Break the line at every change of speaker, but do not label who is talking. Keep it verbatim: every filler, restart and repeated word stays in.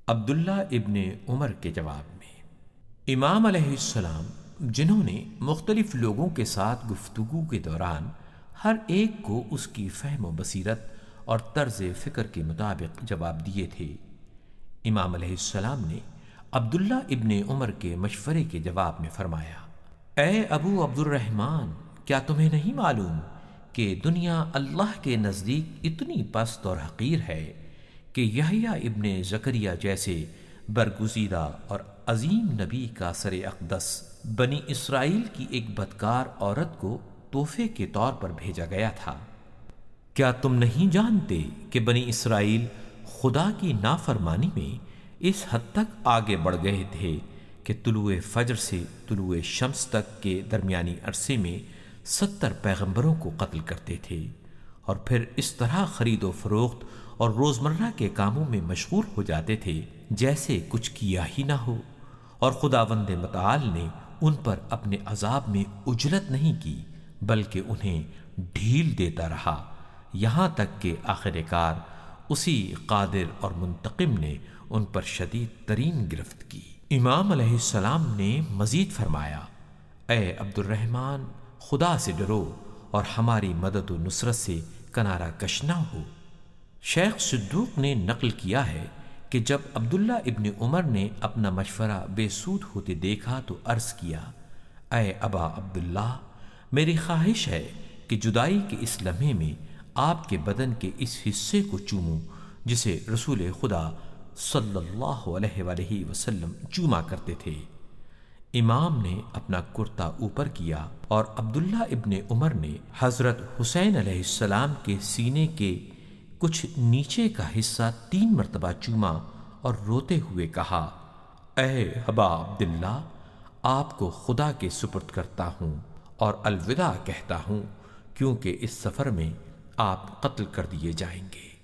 عبداللہ ابن عمر کے جواب میں، امام علیہ السلام جنہوں نے مختلف لوگوں کے ساتھ گفتگو کے دوران ہر ایک کو اس کی فہم و بصیرت اور طرز فکر کے مطابق جواب دیے تھے، امام علیہ السلام نے عبداللہ ابن عمر کے مشورے کے جواب میں فرمایا، اے ابو عبد الرحمن، کیا تمہیں نہیں معلوم کہ دنیا اللہ کے نزدیک اتنی پست اور حقیر ہے کہ یحییٰ ابن زکریا جیسے برگزیدہ اور عظیم نبی کا سر اقدس بنی اسرائیل کی ایک بدکار عورت کو تحفے کے طور پر بھیجا گیا تھا؟ کیا تم نہیں جانتے کہ بنی اسرائیل خدا کی نافرمانی میں اس حد تک آگے بڑھ گئے تھے کہ طلوع فجر سے طلوع شمس تک کے درمیانی عرصے میں ستر پیغمبروں کو قتل کرتے تھے، اور پھر اس طرح خرید و فروخت اور روزمرہ کے کاموں میں مشغول ہو جاتے تھے جیسے کچھ کیا ہی نہ ہو، اور خداوند متعال نے ان پر اپنے عذاب میں عجلت نہیں کی بلکہ انہیں ڈھیل دیتا رہا، یہاں تک کہ آخر کار اسی قادر اور منتقم نے ان پر شدید ترین گرفت کی۔ امام علیہ السلام نے مزید فرمایا، اے عبد الرحمن، خدا سے ڈرو اور ہماری مدد و نصرت سے کنارہ کش نہ ہو۔ شیخ صدوق نے نقل کیا ہے کہ جب عبداللہ ابن عمر نے اپنا مشورہ بے سود ہوتے دیکھا تو عرض کیا، اے ابا عبداللہ، میری خواہش ہے کہ جدائی کے اس لمحے میں آپ کے بدن کے اس حصے کو چوموں جسے رسول خدا صلی اللہ علیہ وآلہ وسلم چوما کرتے تھے۔ امام نے اپنا کرتا اوپر کیا اور عبداللہ ابن عمر نے حضرت حسین علیہ السلام کے سینے کے کچھ نیچے کا حصہ تین مرتبہ چوما اور روتے ہوئے کہا، اے ابا عبداللہ، آپ کو خدا کے سپرد کرتا ہوں اور الوداع کہتا ہوں، کیونکہ اس سفر میں آپ قتل کر دیے جائیں گے۔